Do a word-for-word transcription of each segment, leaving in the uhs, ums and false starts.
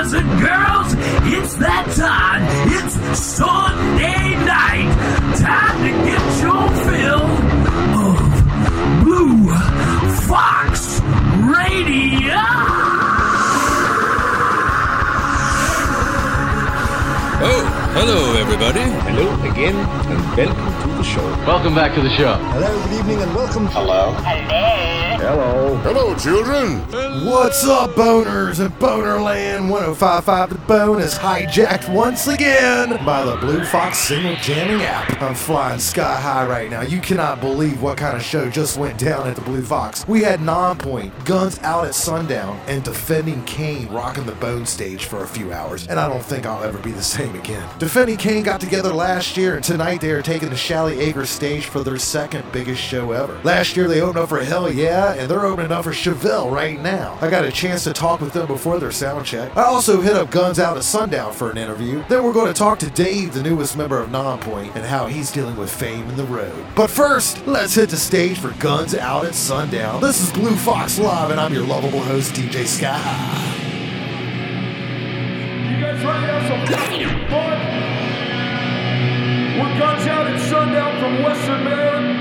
boys and girls, it's that time. It's Sunday night. Time to get your fill of Blue Fox Radio. Oh, hello everybody. Hello again and welcome to the show. Welcome back to the show. Hello, good evening and welcome. Hello. Hello. Hello, children. What's up, boners and Bonerland? one oh five point five The Bone is hijacked once again by the Blue Fox Signal Jamming app. I'm flying sky high right now. You cannot believe what kind of show just went down at the Blue Fox. We had Nonpoint, Guns Out at Sundown, and Defending Kane rocking the Bone stage for a few hours, and I don't think I'll ever be the same again. Defending Kane got together last year, and tonight they are taking the Shally Acres stage for their second biggest show ever. Last year they opened up for Hell Yeah, and they're opening up for Chevelle right now. I got a chance to talk with them before their sound check. I also hit up Guns Out at Sundown for an interview. Then we're going to talk to Dave, the newest member of Nonpoint, and how he's dealing with fame in the road. But first, let's hit the stage for Guns Out at Sundown. This is Blue Fox Live, and I'm your lovable host, D J Sky. You guys ready to have some fun? We're Guns Out at Sundown from Western Maryland.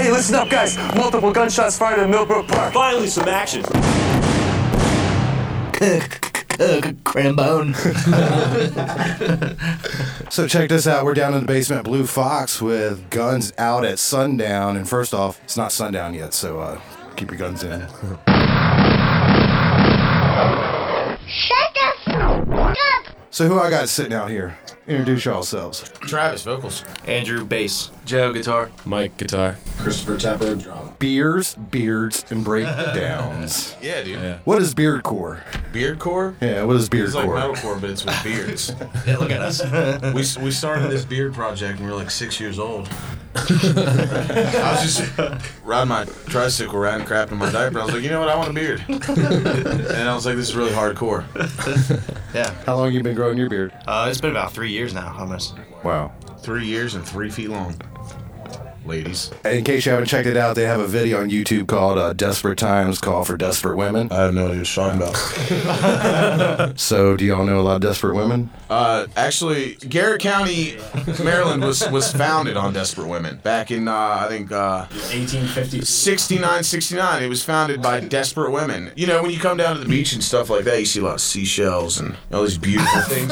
Okay, listen up, guys. Multiple gunshots fired in Millbrook Park. Finally, some action. Crambone. So check this out. We're down in the basement at Blue Fox with Guns Out at Sundown. And first off, it's not sundown yet, so uh, keep your guns in. Shut up! So who I got sitting out here? Introduce yourselves. Travis, vocals. Andrew, bass. Joe, guitar. Mike, guitar. Christopher Tapper, drum. Beers, beards, and breakdowns. Yeah, dude. Yeah. What is Beardcore? Beardcore? Yeah, what is It's like Beardcore? metalcore, but it's with beards. Yeah, look at us. we, we started this beard project when we were like six years old. I was just riding my tricycle around, crapping my diaper. I was like, you know what? I want a beard. And I was like, this is really hardcore. Yeah. How long have you been growing your beard? Uh, it's been about three years now, almost. Wow. Three years and three feet long. Ladies. In case you haven't checked it out, they have a video on YouTube called uh, Desperate Times Call for Desperate Women. I have no idea what you're talking about. So, do y'all know a lot of desperate women? Uh, actually, Garrett County, Maryland was, was founded on desperate women. Back in, uh, I think, uh, eighteen fifty. sixty-nine, sixty-nine. It was founded by desperate women. You know, when you come down to the beach and stuff like that, you see a lot of seashells and all these beautiful things.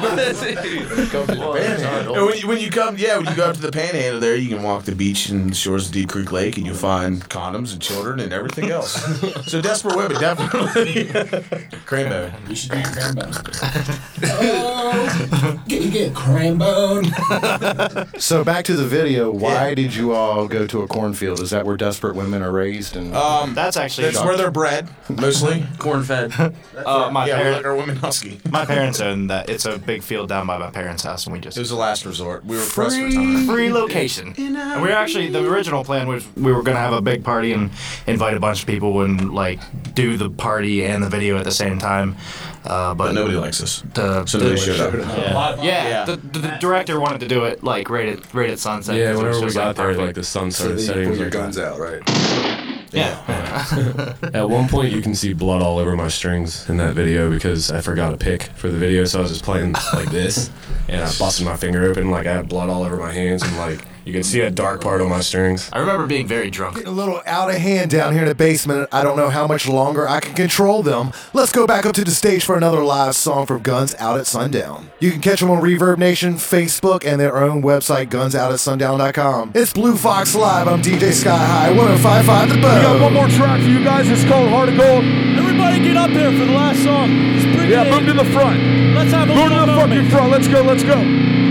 And when you, when you come, yeah, when you go up to the Panhandle there, you can walk the beach and the shores of Deep Creek Lake, and you'll find condoms and children and everything else. So desperate women, definitely. Cranberry. We should do Crambone. Oh, get, you get Crambone. So, back to the video. Why yeah. did you all go to a cornfield? Is that where desperate women are raised? And um, That's actually... That's where they're bred, mostly. Corn-fed. Uh, my yeah, parents, like our women husky. my parents own that. It's a big field down by my parents' house, and we just... It was the last resort. We were pressed for time. Free location. And we were actually, the original plan was we were going to have a big party and invite a bunch of people and, like, do the party and the video at the same time. Uh, but, But nobody likes us. The, So the, nobody showed up. Yeah, yeah, Yeah. The, the, the director wanted to do it, like, right at, right at sunset. Yeah, 'cause it whenever we just, like, got there, perfect. like the sun so started then setting. you pull it your was guns like- out, right? Yeah. At one point, you can see blood all over my strings in that video because I forgot a pick for the video, so I was just playing like this, and I busted my finger open, like I had blood all over my hands, and like you can see a dark part on my strings. I remember being very drunk. Getting a little out of hand down here in the basement. I don't know how much longer I can control them. Let's go back up to the stage for another live song from Guns Out at Sundown. You can catch them on Reverb Nation, Facebook, and their own website, guns out at sundown dot com. It's Blue Fox Live. I'm D J Sky High, one oh five point five The We got Bone. one more track for you guys. It's called Heart of Gold. Everybody get up here for the last song. It's pretty Yeah, big. move to the front. Let's have a Move to little the moment. fucking front. Let's go, let's go.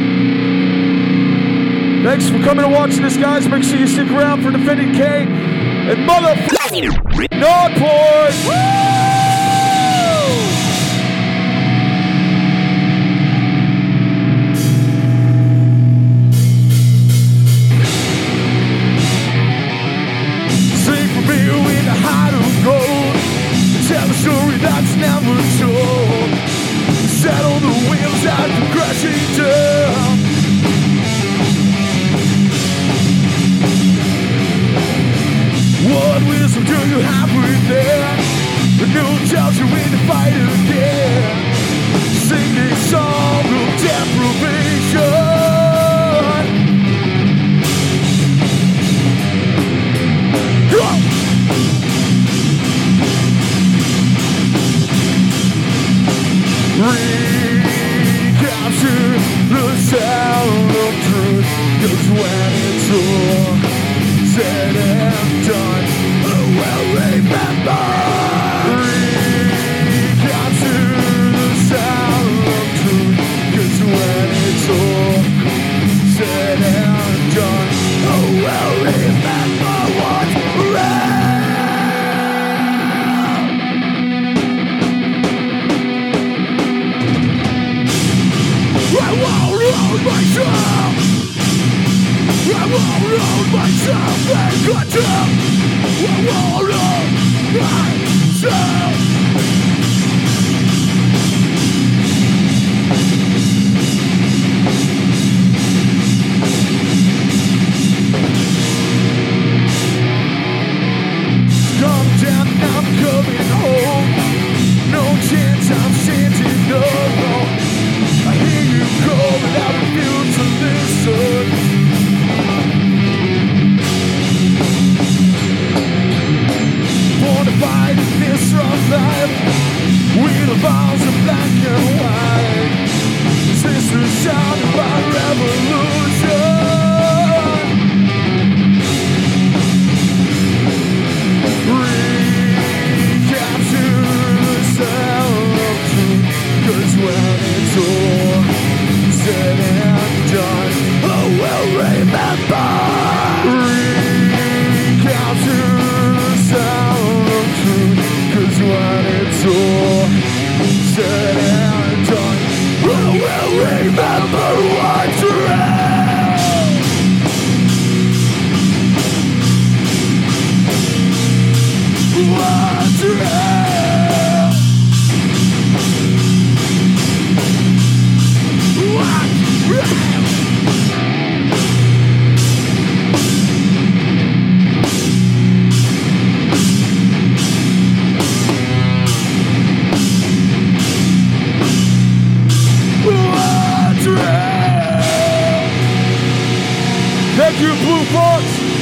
Thanks for coming and watching this, guys. Make sure you stick around for Defending K and motherfucking Nordport. Sing for me with a heart of gold. Tell a story that's never told. Settle the wheels that come crashing down. What wisdom do you have within? The new tells you when to fight again. Sing this song of deprivation. Recapture the sound of truth. 'Cause when it's all said and done, who will remember? Recapture the sound of truth. 'Cause when it's all said and done, who will remember what's real? I won't hold myself. I won't hold myself in control. I won't hold myself. Come down, I'm coming home. No chance I'm standing alone. I hear you call, but I refuse to listen. Recount to the sound of truth, 'cause when it's all said and done, who will remember what's real? What's real? What's real? What's real? Thank you, Blue Fox.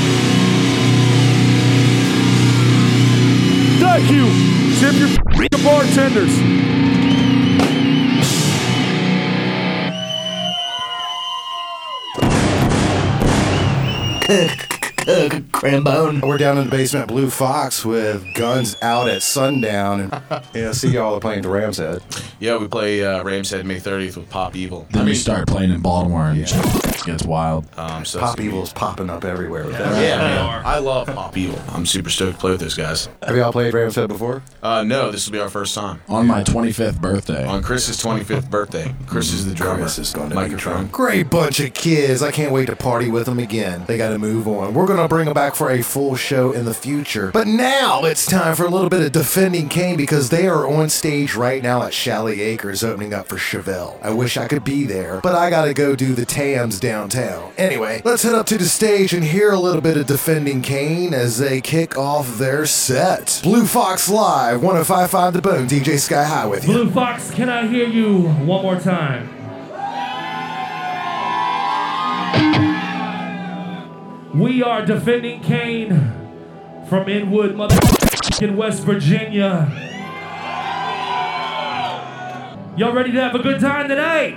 Thank you. Tip your f***ing bartenders. Crambone. We're down in the basement at Blue Fox with Guns Out at Sundown. And yeah, see y'all are playing the Ram's Head. Yeah, we play uh, Ram's Head May thirtieth with Pop Evil. Then we start playing in Baltimore and it gets wild. Um, so Pop Evil's popping up everywhere with that. Yeah, man. I love Pop Evil. I'm super stoked to play with those guys. Have y'all played Ram's Head before? Uh, no, this will be our first time. On my twenty-fifth birthday. On Chris's twenty-fifth birthday. Chris is the drummer. Chris is going to Microphone. Great bunch of kids. I can't wait to party with them again. They got to move on. We're going to bring them back for a full show in the future. But now it's time for a little bit of Defending Kane because they are on stage right now at Chalet Acres opening up for Chevelle. I wish I could be there, but I got to go do the Tams downtown. Anyway, let's head up to the stage and hear a little bit of Defending Kane as they kick off their set. Blue Fox Live, one oh five point five The Bone, D J Sky High with you. Blue Fox, can I hear you one more time? We are Defending Kane from Inwood, motherfucking West Virginia. Y'all ready to have a good time tonight?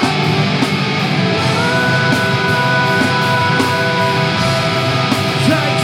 Try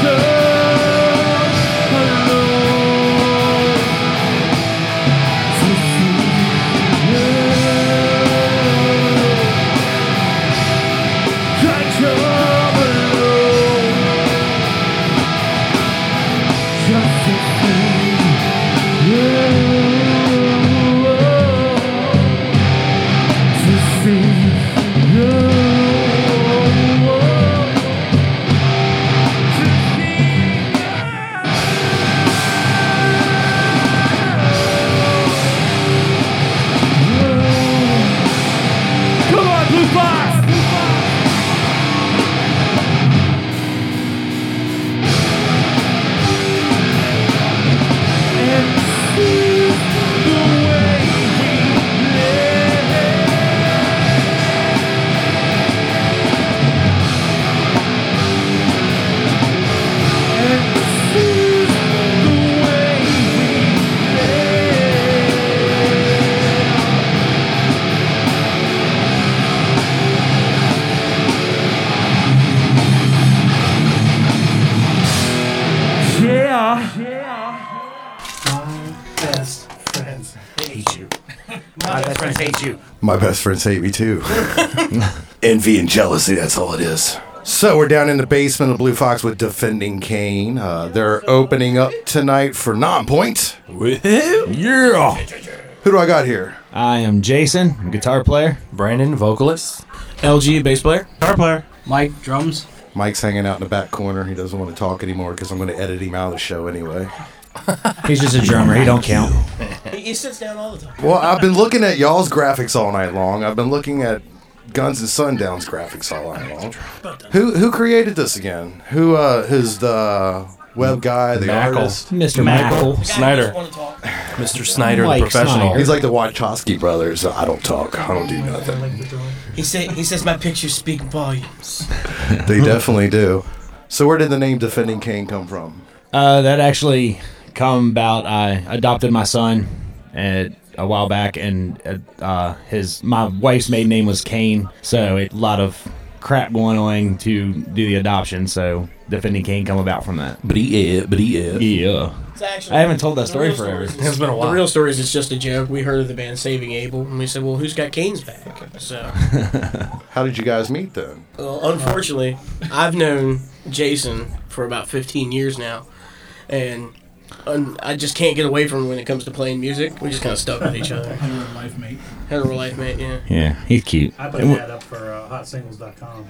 My best friends hate you. My best friends hate me too. Envy and jealousy, that's all it is. So we're down in the basement of Blue Fox with Defending Kane. Uh, they're opening up tonight for Non-Point. Yeah. Who do I got here? I am Jason, guitar player. Brandon, vocalist. L G, bass player. Guitar player. Mike, drums. Mike's hanging out in the back corner. He doesn't want to talk anymore because I'm going to edit him out of the show anyway. He's just a drummer. He don't count. He, he sits down all the time. Well, I've been looking at y'all's graphics all night long. I've been looking at Guns and Sundown's graphics all night long. Who who created this again? Who uh who's the web guy, the Mackle. artist? Mister Mackle. Snyder. Mister Snyder, Mike the professional. Snyder. He's like the Wachowski brothers. I don't talk. I don't do nothing. He say he says my pictures speak volumes. They definitely do. So where did the name Defending Kane come from? Uh, that actually come about. I adopted my son at, a while back, and uh, his my wife's maiden name was Kane, so it, a lot of crap going on to do the adoption. So Defending Kane come about from that. But he is, but he is. Yeah. Actually, I haven't told that story forever. It's been a while. The real story is it's just a joke. We heard of the band Saving Abel, and we said, well, who's got Kane's back? So, How did you guys meet then? well, unfortunately, I've known Jason for about fifteen years now, and um, I just can't get away from him when it comes to playing music. We just kind of stuck with each other. Hetero life mate. Hetero life mate, yeah. Yeah, he's cute. I put an ad up for uh, hot singles dot com.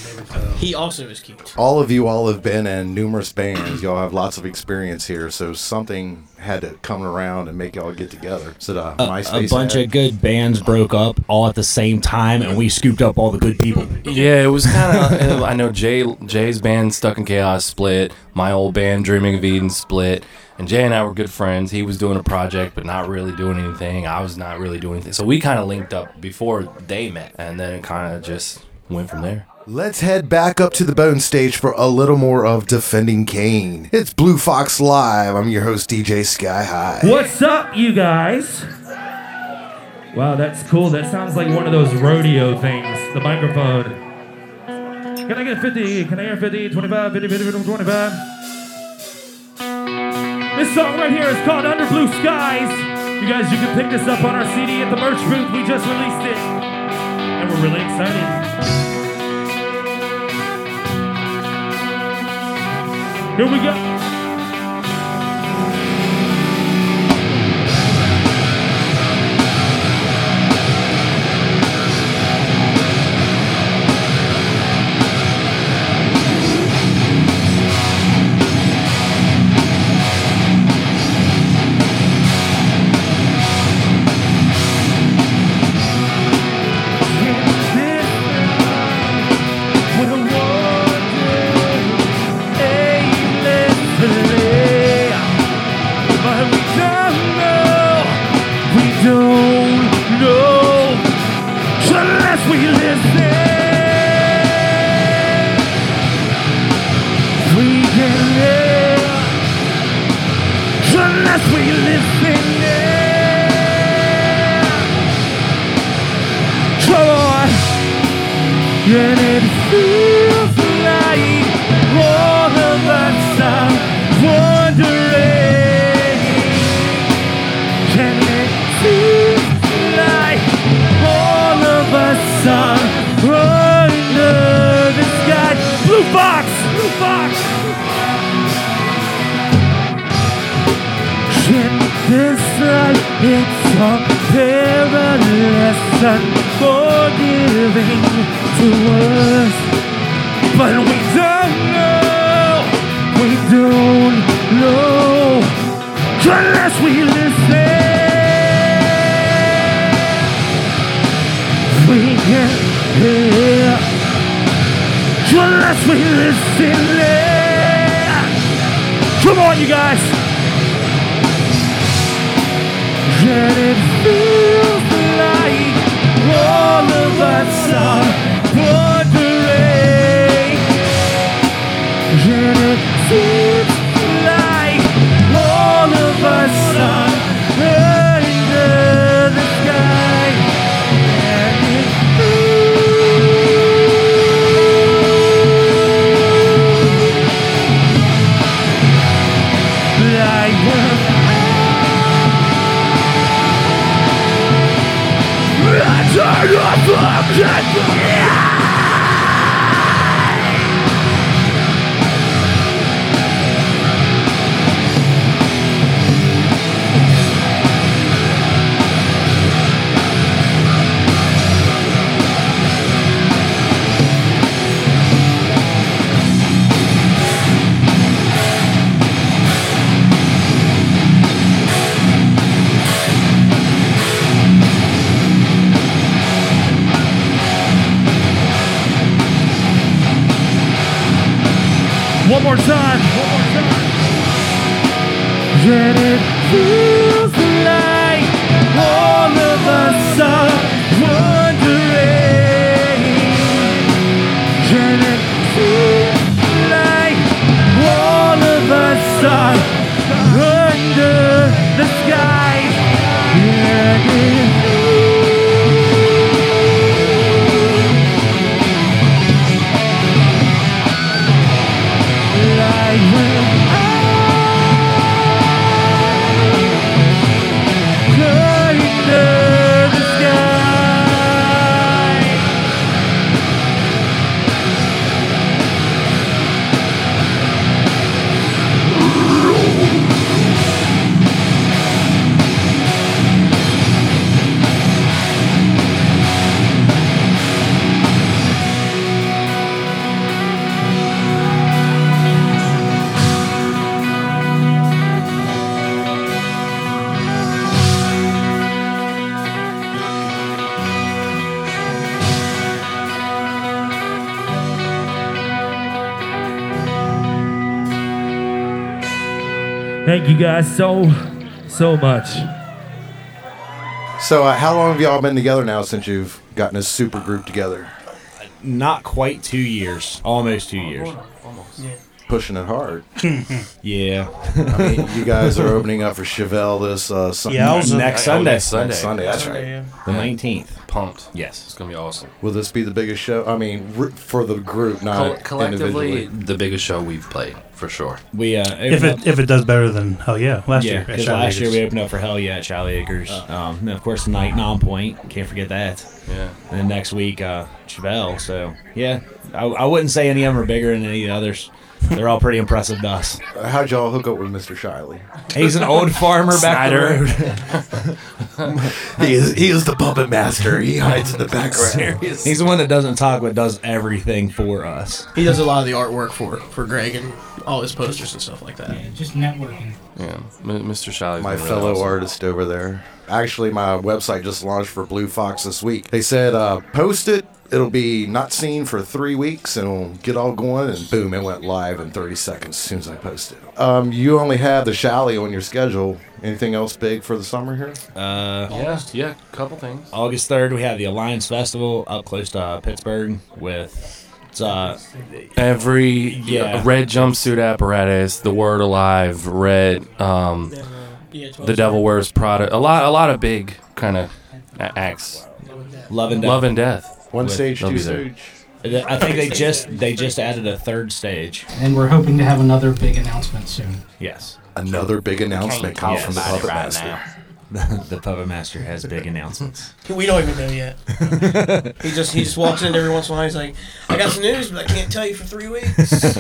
He also is cute. All of you all have been in numerous bands. Y'all have lots of experience here, so something had to come around and make y'all get together. So the A, MySpace a bunch ad? of good bands broke up all at the same time, and we scooped up all the good people. Yeah, it was kind of. I know Jay Jay's band Stuck in Chaos split. My old band Dreaming of Eden split. And Jay and I were good friends. He was doing a project, but not really doing anything. I was not really doing anything. So we kind of linked up before they met, and then it kind of just went from there. Let's head back up to the Bone stage for a little more of Defending Kane. It's Blue Fox Live. I'm your host, D J Sky High. What's up, you guys? Wow, that's cool. That sounds like one of those rodeo things. The microphone. Can I get fifty? Can I hear fifty, twenty-five, fifty, fifty, twenty-five? This song right here is called Under Blue Skies. You guys, you can pick this up on our C D at the merch booth. We just released it. And we're really excited. Here we go. And it feels like all of us are wondering. And it feels like all of us are under the sky. Blue Fox! Blue Fox! In this life, it's all perilous and forgiving to us, but we don't know, we don't know, unless we listen. We can hear, unless we listen. Come on, you guys. And it feels like all of us are wondering, and it seems like all of us are under the sky, and it feels like we're One more time. One more time. And it feels like all of us are wondering. And it feels like all of us are under the sky. And it like when I'm under the sky. Thank you guys so, so much. So, uh, how long have y'all been together now since you've gotten a super group together? Not quite two years. Almost two years. Almost. Yeah. Pushing it hard. Yeah. I mean, you guys are opening up for Chevelle this uh, Sunday. Yeah, I was- next I- Sunday. next Sunday. Next Sunday, that's Sunday, right. yeah. The nineteenth. Pumped. Yes. It's going to be awesome. Will this be the biggest show? I mean, r- for the group, Coll- not collectively, individually. the biggest show we've played, for sure. We uh, If it if it does better than Hell Yeah last yeah, year. at because Shadow last year Acres. we opened up for Hell Yeah at Charlie Acres. Um, and of course, tonight, Non-Point. Can't forget that. Yeah. And then next week, uh, Chevelle. So, yeah, I, I wouldn't say any of them are bigger than any of the others. They're all pretty impressive to us. How'd y'all hook up with Mister Shiley? He's an old farmer back the road. he is he is the puppet master. He hides in the background. He's the one that doesn't talk but does everything for us. He does a lot of the artwork for for Greg and all his posters and stuff like that. Yeah, just networking. Yeah, M- Mister Shiley's My been really fellow awesome. artist over there. Actually, my website just launched for Blue Fox this week. They said, uh, post it. It'll be not seen for three weeks, and it'll get all going. And boom, it went live in thirty seconds as soon as I posted. Um, you only have the Shally on your schedule. Anything else big for the summer here? Uh, Yeah, yeah, couple things. August third, we have the Alliance Festival up close to uh, Pittsburgh with it's, uh, Every Yeah. red jumpsuit apparatus, the Word Alive, red, um, the Devil Wears Prada, a lot, a lot of big kind of acts. Love and Death. Love and Death. One With- stage, they'll two be there. stage. I think they just they just added a third stage. And we're hoping to have another big announcement soon. Yes. Another big announcement comes from the Yes. Puppet Right Master. the Puppet Master has big announcements. We don't even know yet. he just he just walks in every once in a while. He's like, I got some news, but I can't tell you for three weeks.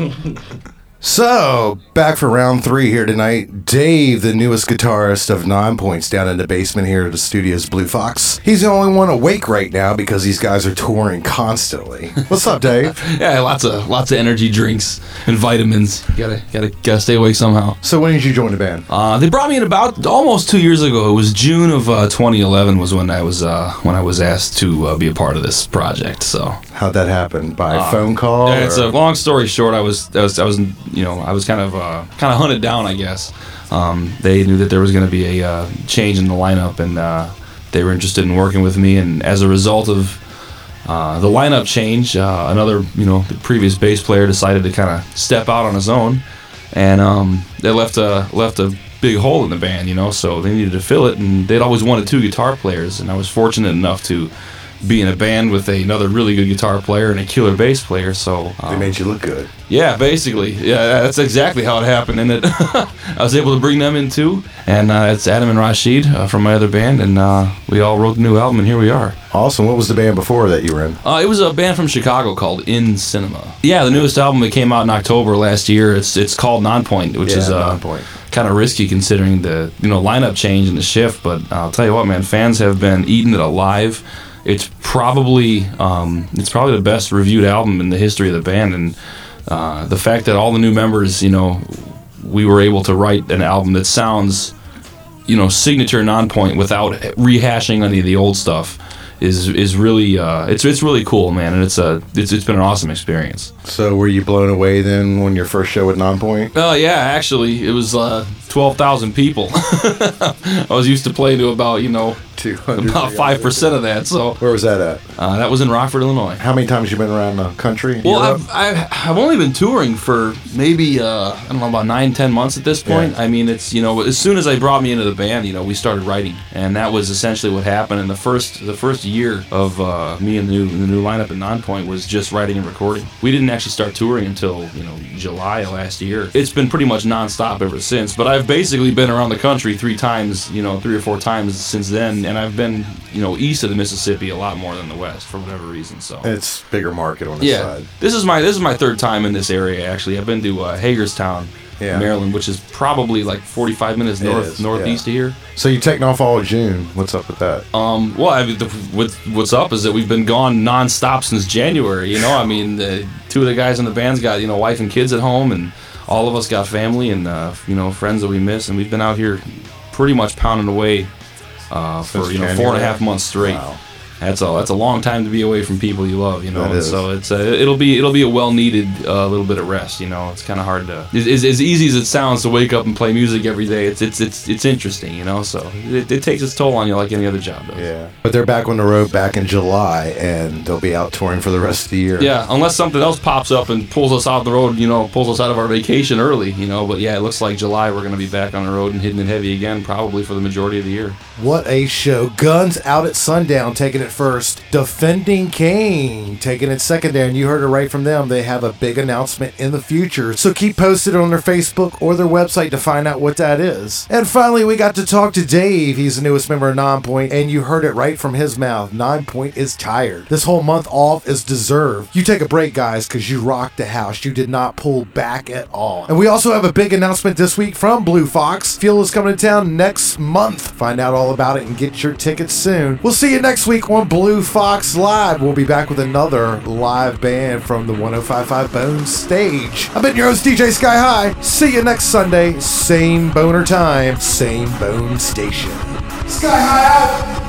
So, back for round three here tonight. Dave, the newest guitarist of Nine Points, down in the basement here at the studio's Blue Fox. He's the only one awake right now because these guys are touring constantly. What's up, Dave? Yeah, lots of lots of energy drinks and vitamins. Gotta gotta gotta stay awake somehow. So when did you join the band? Uh, they brought me in about almost two years ago. It was June of uh, twenty eleven was when I was uh, when I was asked to uh, be a part of this project. So how'd that happen? By Uh, phone call? Yeah, it's or- a long story short. I was I was I was you know I was kind of uh, kind of hunted down, I guess. Um, they knew that there was going to be a uh, change in the lineup, and uh, they were interested in working with me. And as a result of uh, the lineup change, uh, another you know the previous bass player decided to kind of step out on his own, and um, they left a left a big hole in the band, you know. So they needed to fill it, and they'd always wanted two guitar players, and I was fortunate enough to be in a band with a, another really good guitar player and a killer bass player. So um, They made you look good. Yeah, basically. Yeah, that's exactly how it happened. And it, I was able to bring them in too. And uh, it's Adam and Rashid uh, from my other band, and uh, we all wrote the new album, and here we are. Awesome. What was the band before that you were in? Uh, it was a band from Chicago called In Cinema. Yeah, the newest album that came out in October last year. It's it's called Nonpoint, which Yeah, is uh, Nonpoint. kind of risky considering the you know lineup change and the shift. But I'll tell you what, man, fans have been eating it alive. It's probably um, it's probably the best reviewed album in the history of the band, and uh, the fact that all the new members, you know, we were able to write an album that sounds, you know, signature Nonpoint without rehashing any of the old stuff is is really uh, it's it's really cool, man, and it's a it's it's been an awesome experience. So were you blown away then when your first show at Nonpoint? Oh yeah, actually it was uh, twelve thousand people. I was used to playing to about you know about five percent of that. So where was that at? Uh, that was in Rockford, Illinois. How many times you been around the country? Well, Europe? I've, I've I've only been touring for maybe uh, I don't know about nine ten months at this point. Yeah. I mean, it's you know as soon as they brought me into the band, you know we started writing, and that was essentially what happened. And the first the first year of uh, me and the new the new lineup at Nonpoint was just writing and recording. We didn't actually start touring until you know July of last year. It's been pretty much nonstop ever since. But I've basically been around the country three times, you know, three or four times since then, and I've been you know east of the Mississippi a lot more than the west for whatever reason. So it's bigger market on this yeah, side. this is my this is my third time in this area. Actually, I've been to uh, Hagerstown, Yeah. Maryland, which is probably like forty-five minutes It north is, northeast yeah. of here. So you're taking off all of June. What's up with that? Um, well, I mean, the, what, what's up is that we've been gone nonstop since January. You know, I mean, the, two of the guys in the band's got you know wife and kids at home, and all of us got family and uh, you know friends that we miss, and we've been out here pretty much pounding away uh, for Since you know January? four and a half months straight. Wow. That's a that's a long time to be away from people you love, you know. That And is. so it's a, it'll be it'll be a well needed uh, little bit of rest, you know. It's kind of hard to as, as as easy as it sounds to wake up and play music every day. It's it's it's it's interesting, you know. So it, it takes its toll on you like any other job does. Yeah. But they're back on the road back in July, and they'll be out touring for the rest of the year. Yeah, unless something else pops up and pulls us off the road, you know, pulls us out of our vacation early, you know. But yeah, it looks like July we're going to be back on the road and hitting it heavy again, probably for the majority of the year. What a show. Guns out at sundown, taking it first. Defending Kane, taking it second there. And you heard it right from them. They have a big announcement in the future. So keep posted on their Facebook or their website to find out what that is. And finally, we got to talk to Dave. He's the newest member of Nonpoint. And you heard it right from his mouth. Nonpoint is tired. This whole month off is deserved. You take a break, guys, because you rocked the house. You did not pull back at all. And we also have a big announcement this week from Blue Fox. Fuel is coming to town next month. Find out all about it and get your tickets soon. We'll see you next week on Blue Fox Live. We'll be back with another live band from the one oh five point five Bones stage. I've been your host, D J Sky High. See you next Sunday. Same boner time, same bone station. Sky High out!